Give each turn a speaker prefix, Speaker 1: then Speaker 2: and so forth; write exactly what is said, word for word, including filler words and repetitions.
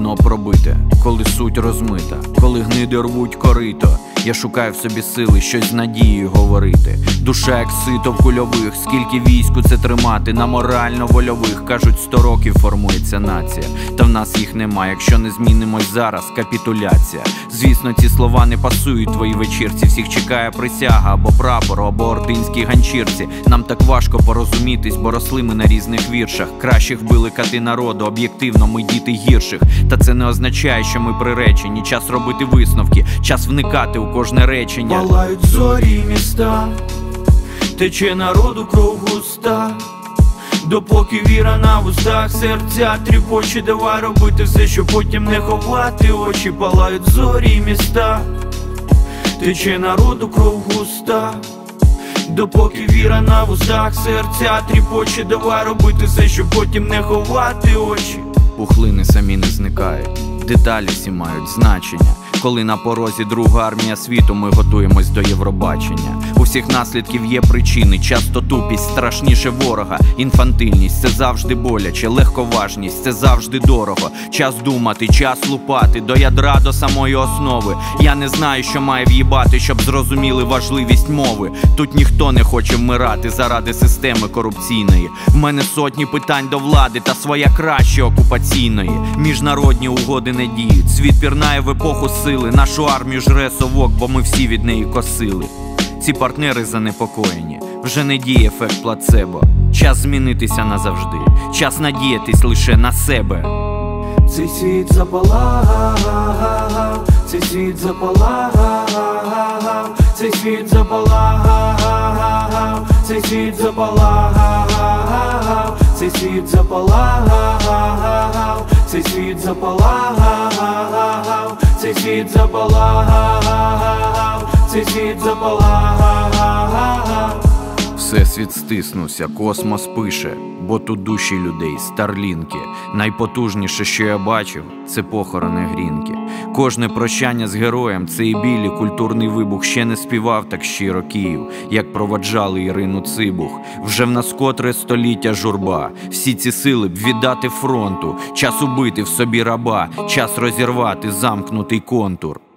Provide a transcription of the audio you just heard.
Speaker 1: давно пробите, коли суть розмита, коли гниди рвуть корито. Я шукаю в собі сили щось з надією говорити. Душа як сито в кульових, скільки війську це тримати. На морально-вольових, кажуть, сто років формується нація. Та в нас їх нема, якщо не змінимось зараз, капітуляція. Звісно, ці слова не пасують твоїй вечірці. Всіх чекає присяга, або прапор, або ординській ганчірці. Нам так важко порозумітись, бо росли ми на різних віршах. Кращих били кати народу, об'єктивно ми діти гірших. Та це не означає, що ми приречені. Час робити висновки, час вникати у кожне речення.
Speaker 2: Палають зорі міста, тече народу кров густа. Допоки віра на вустах, серця тріпоче, давай робити все, щоб потім не ховати очі. Палають зорі міста, тече народу кров густа. Допоки віра на вустах, серця тріпоче, давай робити все, щоб потім не ховати очі.
Speaker 1: Пухлини самі не зникають, деталі всі мають значення. Коли на порозі друга армія світу, ми готуємось до Євробачення. У всіх наслідків є причини, часто тупість страшніше ворога. Інфантильність – це завжди боляче, легковажність – це завжди дорого. Час думати, час лупати, до ядра, до самої основи. Я не знаю, що має в'їбати, щоб зрозуміли важливість мови. Тут ніхто не хоче вмирати заради системи корупційної. В мене сотні питань до влади та своя краще окупаційної. Міжнародні угоди не діють, світ пірнає в епоху сили. Нашу армію жре совок, бо ми всі від неї косили. Ці партнери занепокоєні, вже не діє ефект плацебо. Час змінитися назавжди, час надіятись лише на себе.
Speaker 2: Цей світ запалав, цей світ запалав, цей світ запалав, цей світ запалав, цей світ запалав, цей світ запалав, цей світ запалав, цей світ запалав.
Speaker 1: Всесвіт стиснувся, космос пише, бо тут душі людей, старлінки. Найпотужніше, що я бачив, це похорони грінки. Кожне прощання з героєм, це і білі, культурний вибух. Ще не співав так щиро Київ, як проводжали Ірину Цибух. Вже в нас котре століття журба, всі ці сили б віддати фронту. Час убити в собі раба, час розірвати замкнутий контур.